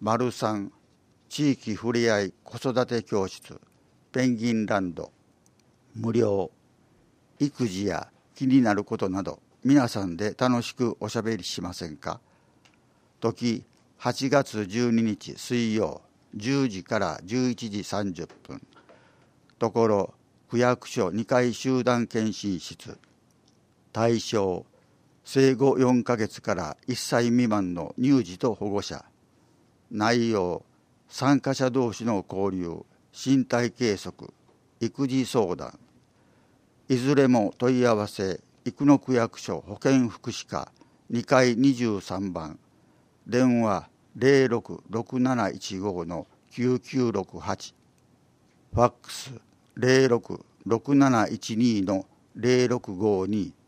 03地域ふれあい子育て教室ペンギンランド無料。育児や気になることなど皆さんで楽しくおしゃべりしませんか。時8月12日水曜10時から11時30分。ところ区役所2階集団検診室。対象生後4ヶ月から1歳未満の乳児と保護者。内容参加者同士の交流、身体計測、育児相談。いずれも問い合わせ生野区役所保健福祉課2階23番。電話066715-9968。ファックス066712-0652。